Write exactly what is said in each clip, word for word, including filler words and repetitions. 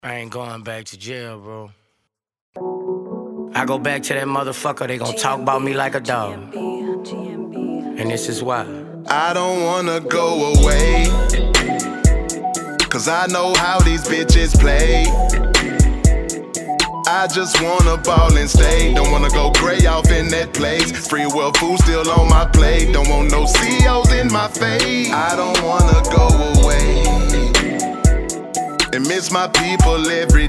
I ain't going back to jail, bro. I go back to that motherfucker, they gon' talk about me like a dog. And this is why. I don't wanna go away, cause I know how these bitches play. I just wanna ball and stay. Don't wanna go gray off in that place. Free will food still on my plate. Don't want no C Os in my face. I don't wanna go away and miss my people every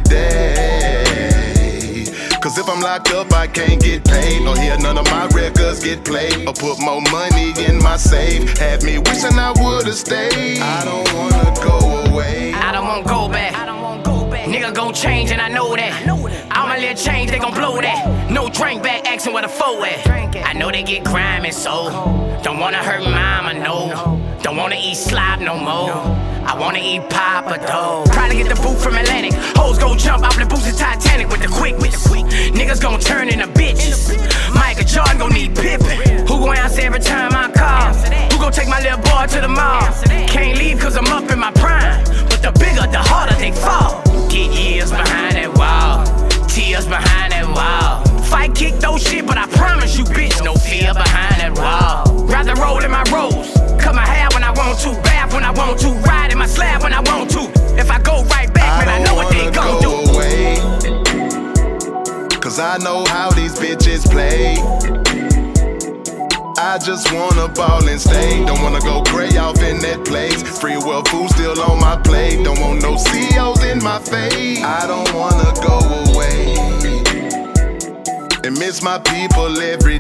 day. Cause if I'm locked up, I can't get paid, or hear none of my records get played, or put more money in my safe. Have me wishing I would've stayed. I don't wanna go away. I don't wanna go back. Nigga gon' change and I know that. All my little change, they gon' blow that. No drink back, asking where the foe at. I know they get grimy, so don't wanna hurt mama, no. Don't wanna eat slop no more. I wanna eat Papa though. Probably get the boot from Atlantic. Hoes gon' jump off the boots of Titanic with the quickness. Niggas gon' turn into bitches. Michael Jordan gon' need Pippen. Who gon' answer every time I call? Who gon' take my little boy to the mall? Can't leave cause I'm up in my prime, but the bigger, the harder they fall. Get years behind that wall, tears behind that wall. Fight, kick, those shit, but I promise you, bitch, no fear behind that wall. Rather roll in my rolls, cut my hair when I want to, bath when I want to, ride in my slab when I want to. If I go right back, man, I know what they gon' do. Away, cause I know how these bitches play. I just wanna ball and stay. Don't wanna go gray off in that place. Free will food still on my plate. Don't want no C Os in my face. I don't wanna go away and miss my people every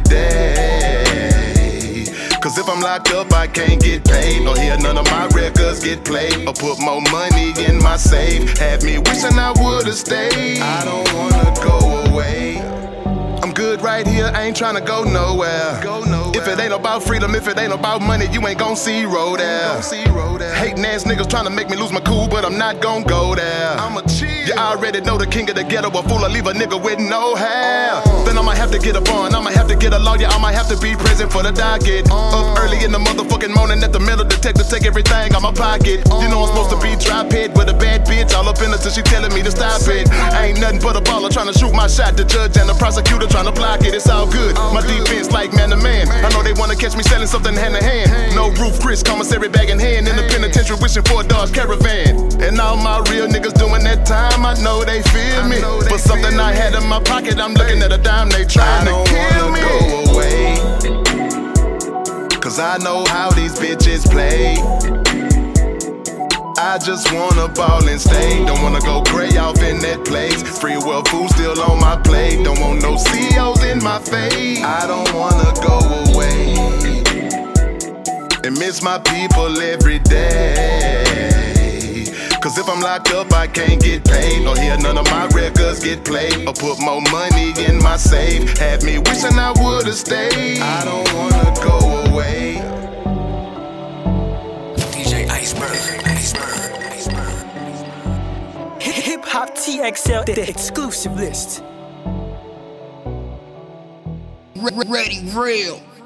day. Cause if I'm locked up, I can't get paid, or hear none of my records get played, or put more money in my safe. Have me wishing I would've stayed. I don't wanna go away. I'm good right here, I ain't tryna go nowhere. Go nowhere. If it ain't about freedom, if it ain't about money, you ain't gon' see road there. Hating ass niggas tryna make me lose my cool, but I'm not gon' go there. I'ma chill. You already know the king of the ghetto, a fool, I leave a nigga with no hair. Uh. Then I might have to get a bond, I might have to get a lawyer, I might have to be present for the docket. Uh. Up early in the motherfucking morning at the middle detective, take everything out my pocket. Uh. You know I'm supposed to be drop head with a bad bitch, all up in her till she telling me to stop it. I ain't nothing but a baller tryna shoot my shot, the judge and the prosecutor tryna block it. It's all good, all my good. Defense like man to man. I know they wanna catch me selling something hand to hand. No roof, Chris, commissary bag in hand. In the penitentiary wishing for a Dodge Caravan. And all my real niggas doing that time, I know they feel me. For something I had in my pocket, I'm looking at a dime, they trying to kill me. I don't wanna go away, cause I know how these bitches play. I just wanna ball and stay. Don't wanna go gray off in that place. Free will food still on my plate. Don't want no C Os in my face. I don't wanna go away and miss my people every day. Cause if I'm locked up, I can't get paid, or hear none of my records get played, or put more money in my safe. Have me wishing I would've stayed. I don't wanna go away. D J Iceberg. Hip Hop T X L, the exclusive list. Ready, real.